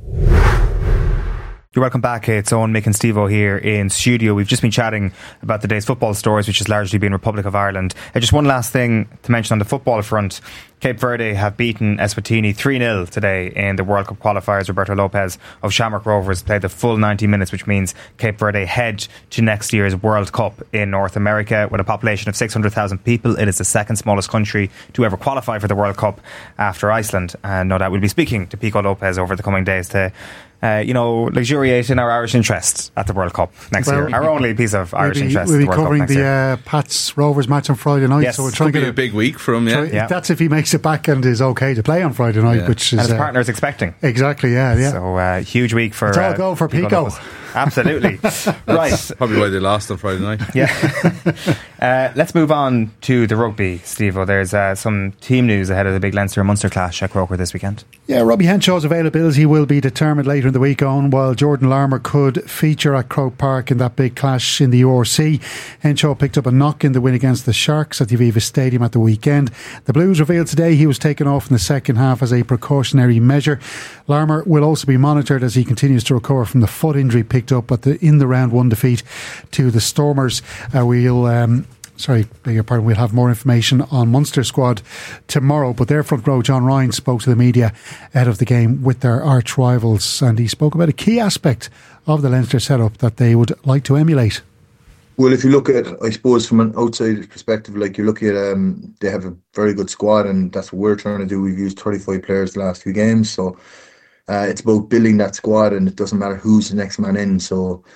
You're welcome back. It's Owen, Mick and Steve-O here in studio. We've just been chatting about the day's football stories, which has largely been Republic of Ireland. Uh, just one last thing to mention on the football front. Cape Verde have beaten Eswatini three nil today in the World Cup qualifiers. Roberto Lopez of Shamrock Rovers played the full ninety minutes, which means Cape Verde head to next year's World Cup in North America. With a population of six hundred thousand people, it is the second smallest country to ever qualify for the World Cup after Iceland. And no doubt we'll be speaking to Pico Lopez over the coming days to Uh, you know, luxuriate in our Irish interest at the World Cup next well, year. Our only piece of Irish we'll be, interest. We'll be at the World covering Cup next the year. uh, Pats Rovers match on Friday night. Yes, so we'll try Could to get be a big week from yeah. Try, yeah. That's if he makes it back and is okay to play on Friday night, yeah. which is and his uh, partner is expecting. Exactly, yeah, yeah. So uh, huge week for. It's all uh, go for Pico. Pico. Absolutely. Right. Probably why they lost on Friday night. Yeah. uh, let's move on to the rugby, Steve-O. There's uh, some team news ahead of the big Leinster Munster clash at Croker this weekend. Yeah, Robbie Henshaw's availability will be determined later in the week on, while Jordan Larmour could feature at Croke Park in that big clash in the U R C. Henshaw picked up a knock in the win against the Sharks at the Aviva Stadium at the weekend. The Blues revealed today he was taken off in the second half as a precautionary measure. Larmour will also be monitored as he continues to recover from the foot injury picked up at the in the round one defeat to the Stormers. Uh, we'll um, sorry, beg your pardon, we'll have more information on Munster squad tomorrow, but their front row John Ryan spoke to the media ahead of the game with their arch rivals, and he spoke about a key aspect of the Leinster setup that they would like to emulate. Well, if you look at, I suppose, from an outside perspective, like you're looking at, um, they have a very good squad, and that's what we're trying to do. We've used thirty-five players the last few games, so uh, it's about building that squad, and it doesn't matter who's the next man in. So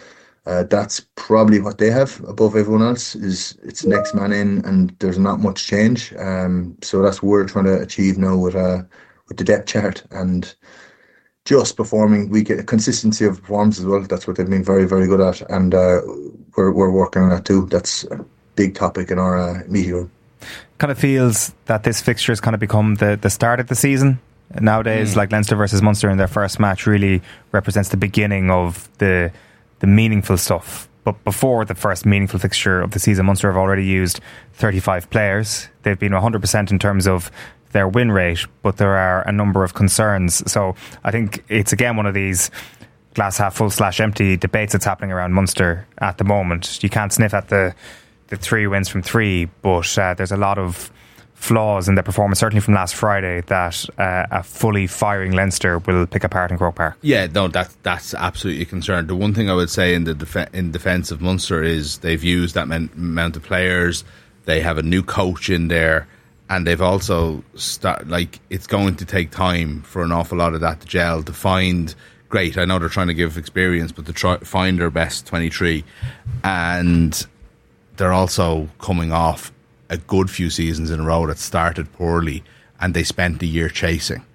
Uh, that's probably what they have above everyone else. Is it's next man in, and there's not much change. Um, so that's what we're trying to achieve now with uh, with the depth chart and just performing. We get a consistency of performance as well. That's what they've been very, very good at, and uh, we're we're working on that too. That's a big topic in our uh, meeting room. Kind of feels that this fixture has kind of become the the start of the season. Nowadays, mm. like Leinster versus Munster in their first match really represents the beginning of the the meaningful stuff. But before the first meaningful fixture of the season, Munster have already used thirty-five players. They've been one hundred percent in terms of their win rate, but there are a number of concerns. So I think it's again one of these glass half full slash empty debates that's happening around Munster at the moment. You can't sniff at the the three wins from three, but uh, there's a lot of flaws in their performance, certainly from last Friday, that uh, a fully firing Leinster will pick apart in Croke Park. Yeah, no, that that's absolutely a concern. The one thing I would say in the def- in defence of Munster is they've used that man- amount of players. They have a new coach in there, and they've also start like it's going to take time for an awful lot of that to gel, to find. Great, I know they're trying to give experience, but to try find their best twenty-three, and they're also coming off a good few seasons in a row that started poorly, and they spent the year chasing,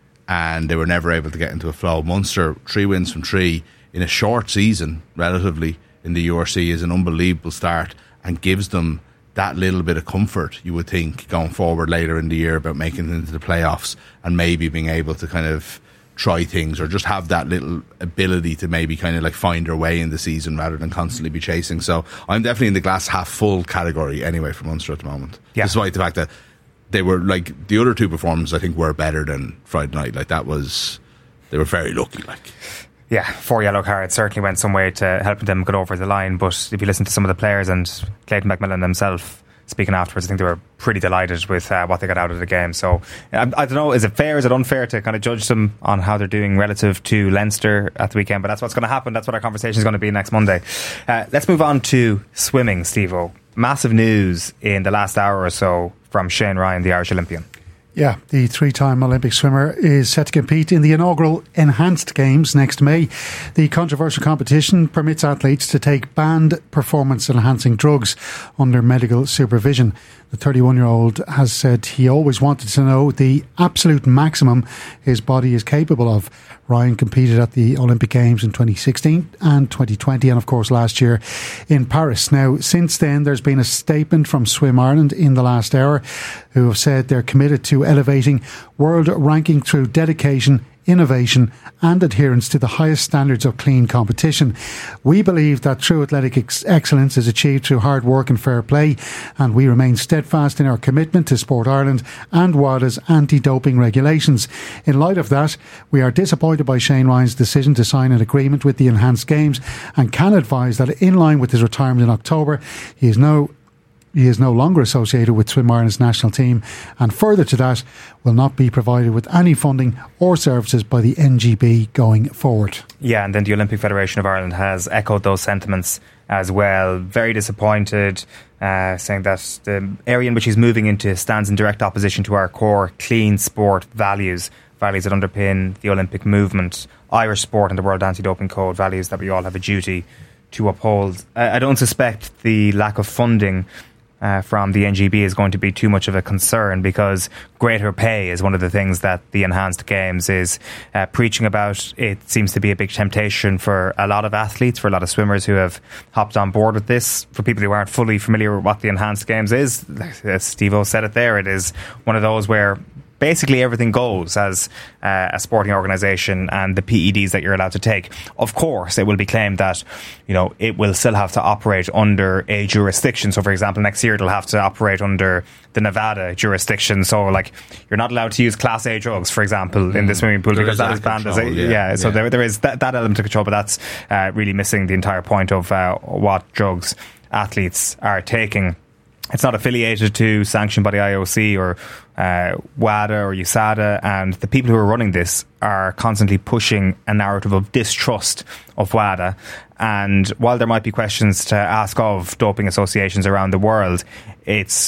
and they were never able to get into a flow. Munster, three wins from three in a short season, relatively, in the U R C is an unbelievable start, and gives them that little bit of comfort, you would think, going forward later in the year about making it into the playoffs and maybe being able to kind of try things or just have that little ability to maybe kind of like find their way in the season rather than constantly be chasing. So I'm definitely in the glass half full category anyway for Munster at the moment. Yeah. Despite the fact that they were like the other two performances I think were better than Friday night. Like that was, they were very lucky. Like yeah, four yellow cards certainly went some way to helping them get over the line. But if you listen to some of the players and Clayton McMillan himself speaking afterwards, I think they were pretty delighted with uh, what they got out of the game. So I, I don't know, is it fair, is it unfair to kind of judge them on how they're doing relative to Leinster at the weekend? But that's what's going to happen. That's what our conversation is going to be next Monday. Uh, let's move on to swimming, Steve-O. Massive news in the last hour or so from Shane Ryan, the Irish Olympian. Yeah, the three-time Olympic swimmer is set to compete in the inaugural Enhanced Games next May. The controversial competition permits athletes to take banned performance-enhancing drugs under medical supervision. The thirty-one-year-old has said he always wanted to know the absolute maximum his body is capable of. Ryan competed at the Olympic Games in twenty sixteen and twenty twenty, and of course last year in Paris. Now, since then, there's been a statement from Swim Ireland in the last hour, who have said they're committed to elevating world ranking through dedication, innovation and adherence to the highest standards of clean competition. We believe that true athletic ex- excellence is achieved through hard work and fair play, and we remain steadfast in our commitment to Sport Ireland and WADA's anti-doping regulations. In light of that, we are disappointed by Shane Ryan's decision to sign an agreement with the Enhanced Games and can advise that in line with his retirement in October, he is now He is no longer associated with Swim Ireland's national team, and further to that, will not be provided with any funding or services by the N G B going forward. Yeah, and then the Olympic Federation of Ireland has echoed those sentiments as well. Very disappointed, uh, saying that the area in which he's moving into stands in direct opposition to our core clean sport values, values that underpin the Olympic movement, Irish sport and the World Anti-Doping Code, values that we all have a duty to uphold. I, I don't suspect the lack of funding Uh, from the N G B is going to be too much of a concern, because greater pay is one of the things that the Enhanced Games is uh, preaching about. It seems to be a big temptation for a lot of athletes, for a lot of swimmers who have hopped on board with this. For people who aren't fully familiar with what the Enhanced Games is, as Steve-O said it there, it is one of those where basically everything goes as uh, a sporting organisation, and the P E Ds that you're allowed to take. Of course, it will be claimed that, you know, it will still have to operate under a jurisdiction. So, for example, next year it'll have to operate under the Nevada jurisdiction. So, like, you're not allowed to use Class A drugs, for example, mm. in the swimming pool, there because that that is banned. Control, as a, yeah, yeah, so yeah. there there is that, that element of control, but that's uh, really missing the entire point of uh, what drugs athletes are taking. It's not affiliated to, sanctioned by the I O C or uh, WADA or U S A D A, and the people who are running this are constantly pushing a narrative of distrust of WADA. And while there might be questions to ask of doping associations around the world, it's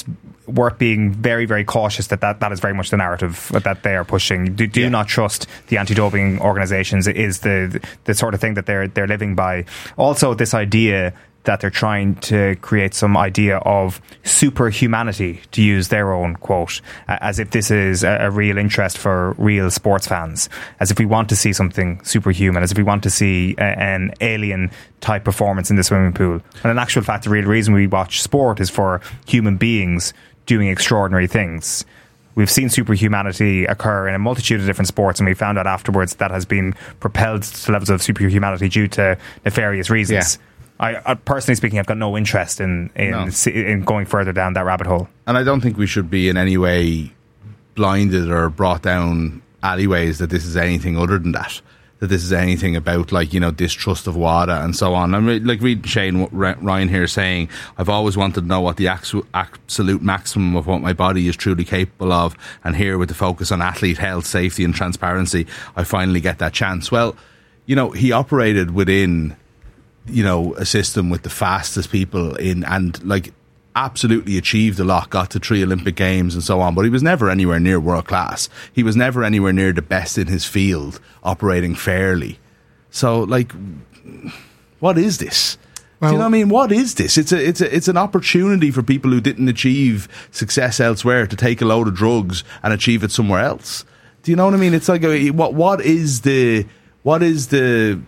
worth being very, very cautious that that, that is very much the narrative that they are pushing. Do, do yeah. not trust the anti-doping organisations. It is the the sort of thing that they're they're living by. Also, this idea that they're trying to create some idea of superhumanity, to use their own quote, as if this is a, a real interest for real sports fans, as if we want to see something superhuman, as if we want to see a, an alien type performance in the swimming pool. And in actual fact, the real reason we watch sport is for human beings doing extraordinary things. We've seen superhumanity occur in a multitude of different sports, and we found out afterwards that has been propelled to levels of superhumanity due to nefarious reasons. Yeah. I, I personally speaking, I've got no interest in in, no. in going further down that rabbit hole. And I don't think we should be in any way blinded or brought down alleyways that this is anything other than that. That this is anything about, like, you know, distrust of WADA and so on. I'm re- like reading Shane Ryan here saying, I've always wanted to know what the axu- absolute maximum of what my body is truly capable of. And here, with the focus on athlete health, safety and transparency, I finally get that chance. Well, you know, he operated within, you know, a system with the fastest people in, and like absolutely achieved a lot, got to three Olympic Games and so on, but he was never anywhere near world class. He was never anywhere near the best in his field, operating fairly. So, like, what is this? Well, Do you know what I mean? What is this? It's a, it's a, it's an opportunity for people who didn't achieve success elsewhere to take a load of drugs and achieve it somewhere else. Do you know what I mean? It's like, a, what, what is the, what is the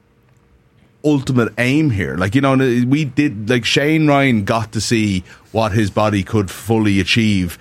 ultimate aim here? Like, you know, we did, like, Shane Ryan got to see what his body could fully achieve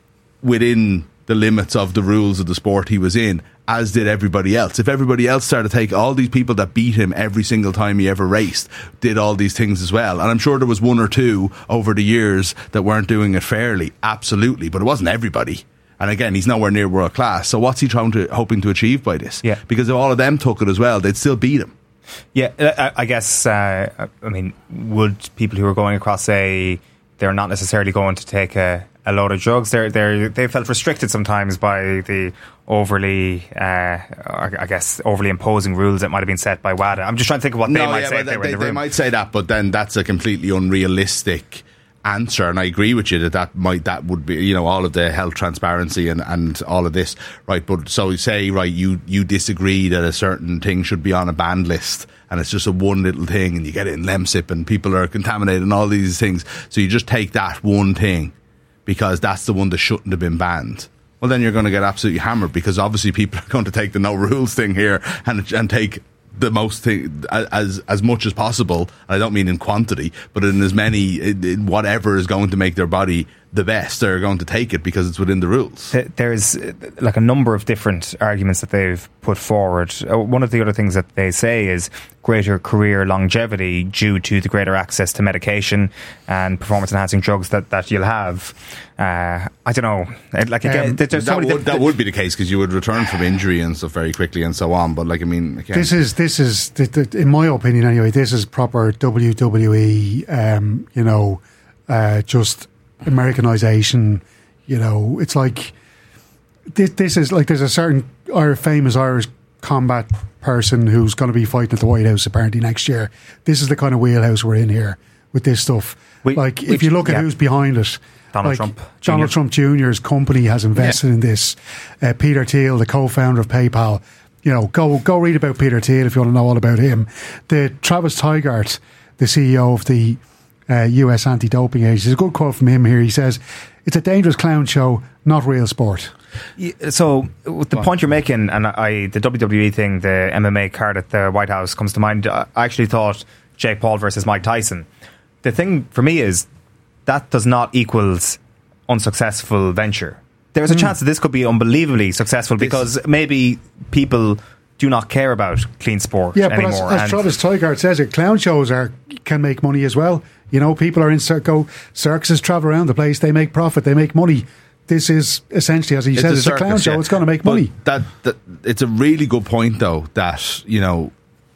within the limits of the rules of the sport he was in, as did everybody else. If everybody else started to take, all these people that beat him every single time he ever raced did all these things as well, and I'm sure there was one or two over the years that weren't doing it fairly, absolutely, but it wasn't everybody. And again, he's nowhere near world class, so what's he trying to hoping to achieve by this? Yeah. Because if all of them took it as well, they'd still beat him. Yeah, I guess, uh, I mean, would people who are going across say they're not necessarily going to take a, a load of drugs? They're, they're, they felt restricted sometimes by the overly, uh, I guess, overly imposing rules that might have been set by WADA. I'm just trying to think of what they no, might yeah, say if they, they were in the they room. They might say that, but then that's a completely unrealistic answer, and I agree with you that that might that would be, you know, all of the health transparency and, and all of this, right? But so say, right, you you disagree that a certain thing should be on a banned list, and it's just a one little thing, and you get it in Lemsip, and people are contaminated and all these things, so you just take that one thing because that's the one that shouldn't have been banned. Well, then you're going to get absolutely hammered, because obviously people are going to take the no rules thing here and and take the most thing as as much as possible. I don't mean in quantity, but in as many, in whatever is going to make their body the best, they're going to take it because it's within the rules. There's like a number of different arguments that they've put forward. One of the other things that they say is greater career longevity due to the greater access to medication and performance enhancing drugs that, that you'll have. Uh, I don't know. Like again, um, that, would, that would be the case, because you would return from injury and stuff very quickly and so on. But like, I mean, again, this is this is in my opinion anyway. This is proper W W E. Um, you know, uh, just Americanization. You know, it's like this, this is like there's a certain our famous Irish combat person who's going to be fighting at the White House apparently next year. This is the kind of wheelhouse we're in here with this stuff. We, like, if you look at yeah. who's behind it, Donald like Trump, Donald Junior Trump Junior's company has invested yeah. in this. Uh, Peter Thiel, the co-founder of PayPal. You know, go go read about Peter Thiel if you want to know all about him. The Travis Tygart, the C E O of the uh, U S Anti-Doping Agency, there's a good quote from him here. He says, "It's a dangerous clown show, not real sport." Yeah, so with the point you're making, and I, the W W E thing, the M M A card at the White House comes to mind. I actually thought Jake Paul versus Mike Tyson. The thing for me is that does not equals unsuccessful venture. There's a mm. chance that this could be unbelievably successful because this, maybe people do not care about clean sport yeah, anymore. Yeah, but as, as Travis Tygart says it, clown shows are can make money as well. You know, people are in go circuses, travel around the place, they make profit, they make money. This is essentially, as he it's says, a it's circus, a clown show. Yeah. It's going to make but money. That, that it's a really good point, though. That, you know,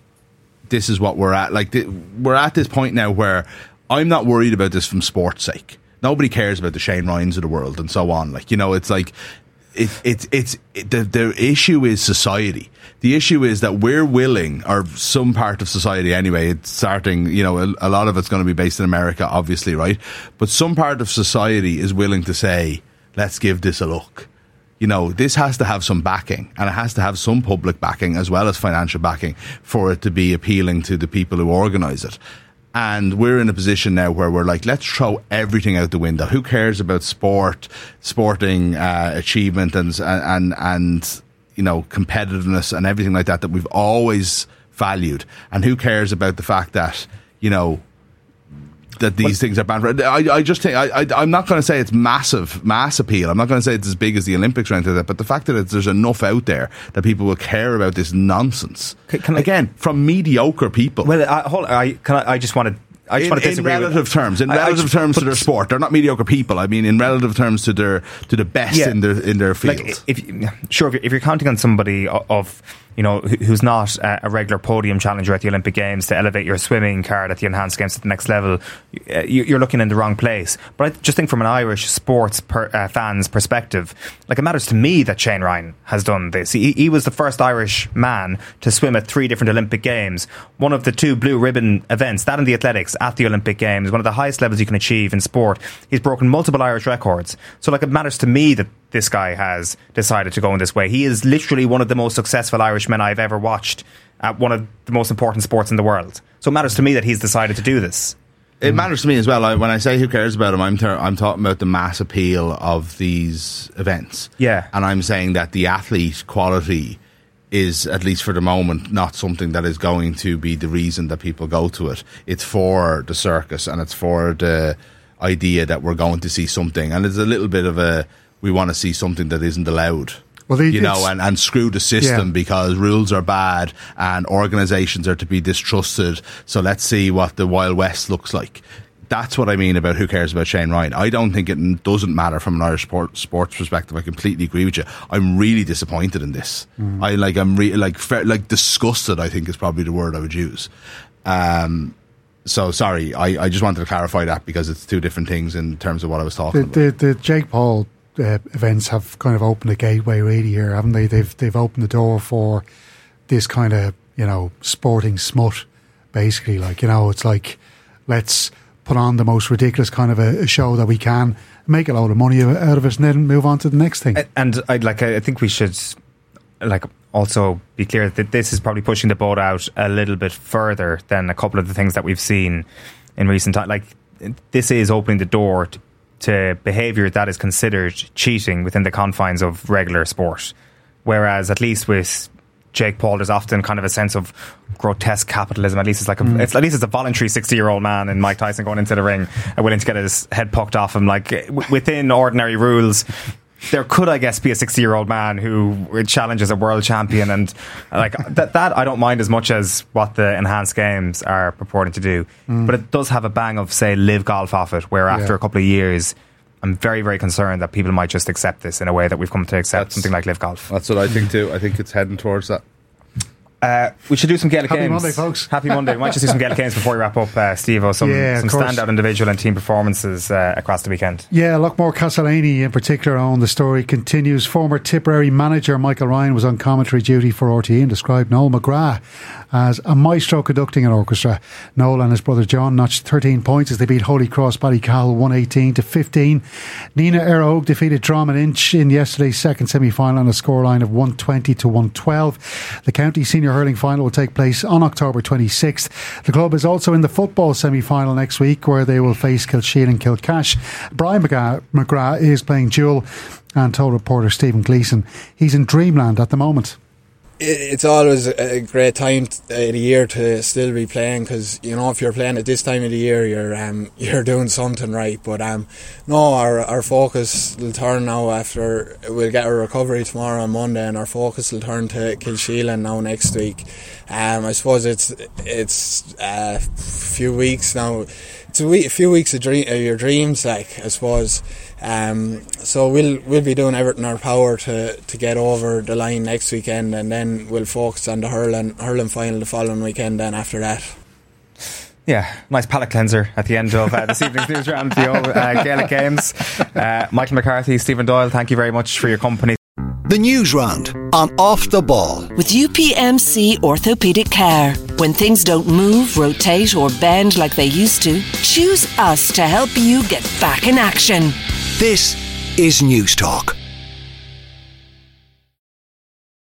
this is what we're at. Like the, we're at this point now where I'm not worried about this from sport's sake. Nobody cares about the Shane Ryans of the world and so on. Like, you know, it's like it, it, it's it, the the issue is society. The issue is that we're willing, or some part of society anyway, it's starting, you know, a, a lot of it's going to be based in America, obviously, right? But some part of society is willing to say, let's give this a look. You know, this has to have some backing, and it has to have some public backing as well as financial backing for it to be appealing to the people who organise it. And we're in a position now where we're like, let's throw everything out the window. Who cares about sport, sporting uh, achievement and and and you know, competitiveness and everything like that that we've always valued? And who cares about the fact that, you know, that these what? things are banned? I, I just think I, I, I'm not going to say it's massive, mass appeal. I'm not going to say it's as big as the Olympics or anything like that. But the fact that it's, there's enough out there that people will care about this nonsense, can, can again, I, from mediocre people. Well, I, hold, I, can I, I just want to. I just in, want to disagree in relative with, terms, in I, relative I just, terms to their sport, they're not mediocre people. I mean, in relative terms to their to the best yeah, in their in their field. Like if sure, if you're, if you're counting on somebody of, you know, who's not a regular podium challenger at the Olympic Games to elevate your swimming card at the enhanced games to the next level, you're looking in the wrong place. But I just think from an Irish sports per, uh, fan's perspective, like, it matters to me that Shane Ryan has done this. He, he was the first Irish man to swim at three different Olympic Games. One of the two blue ribbon events, that and the athletics at the Olympic Games, one of the highest levels you can achieve in sport. He's broken multiple Irish records. So, like, it matters to me that this guy has decided to go in this way. He is literally one of the most successful Irishmen I've ever watched at one of the most important sports in the world. So it matters to me that he's decided to do this. It matters to me as well. I, when I say who cares about him, I'm ter- I'm talking about the mass appeal of these events. Yeah. And I'm saying that the athlete quality is, at least for the moment, not something that is going to be the reason that people go to it. It's for the circus, and it's for the idea that we're going to see something. And it's a little bit of a, we want to see something that isn't allowed. Well, they, you know, and, and screw the system yeah. because rules are bad and organisations are to be distrusted. So let's see what the Wild West looks like. That's what I mean about who cares about Shane Ryan. I don't think it doesn't matter from an Irish sport, sports perspective. I completely agree with you. I'm really disappointed in this. Mm. I like, I'm re- like, fair, like disgusted, I think is probably the word I would use. Um, So sorry, I, I just wanted to clarify that because it's two different things in terms of what I was talking the, about. The, the Jake Paul uh, events have kind of opened a gateway really here, haven't they? They've they've opened the door for this kind of, you know, sporting smut, basically. Like, you know, it's like, let's put on the most ridiculous kind of a, a show that we can, make a load of money out of it, and then move on to the next thing. And I'd like, I think we should like also be clear that this is probably pushing the boat out a little bit further than a couple of the things that we've seen in recent time. Like, this is opening the door to, to behaviour that is considered cheating within the confines of regular sport. Whereas, at least with Jake Paul, there's often kind of a sense of grotesque capitalism. At least it's like a, mm. it's, at least it's a voluntary sixty-year-old man in Mike Tyson going into the ring and willing to get his head pucked off him. Like, w- within ordinary rules, there could, I guess, be a sixty-year-old man who challenges a world champion, and like that, that I don't mind as much as what the enhanced games are purporting to do. Mm. But it does have a bang of, say, live golf off it, where after yeah. a couple of years, I'm very, very concerned that people might just accept this in a way that we've come to accept that's, something like live golf. That's what I think too. I think it's heading towards that. Uh, we should do some Gaelic Happy games. Monday, folks. Happy Monday. We might just do some Gaelic games before we wrap up, uh, Steve-O. Some, yeah, some standout individual and team performances uh, across the weekend. Yeah, Loughmore Castleiney in particular on the story continues. Former Tipperary manager Michael Ryan was on commentary duty for R T E and described Noel McGrath as a maestro conducting an orchestra. Noel and his brother John notched thirteen points as they beat Holy Cross Ballycahill one eighteen to fifteen. Nina Airhogue defeated Drummond Inch in yesterday's second semi-final on a scoreline of one twenty to one twelve. The county senior hurling final will take place on October twenty-sixth. The club is also in the football semi-final next week, where they will face Kilsheen and Kilcash. Brian McGrath, McGrath is playing duel, and told reporter Stephen Gleeson he's in dreamland at the moment. It's always a great time of the year to still be playing, because, you know, if you're playing at this time of the year, you're um, you're doing something right. But um, no, our our focus will turn now after we'll get a recovery tomorrow on Monday, and our focus will turn to Kilsheelan now next week. Um, I suppose it's it's a few weeks now. It's a, week, a few weeks of, dream, of your dreams, like, I suppose. Um, so we'll we'll be doing everything in our power to, to get over the line next weekend, and then we'll focus on the hurling hurling final the following weekend. Then after that, yeah, nice palate cleanser at the end of uh, this evening's news round, the uh, Gaelic games. Uh, Michael McCarthy, Stephen Doyle, thank you very much for your company. The News Round on Off the Ball. With U P M C Orthopaedic Care. When things don't move, rotate or bend like they used to, choose us to help you get back in action. This is News Talk.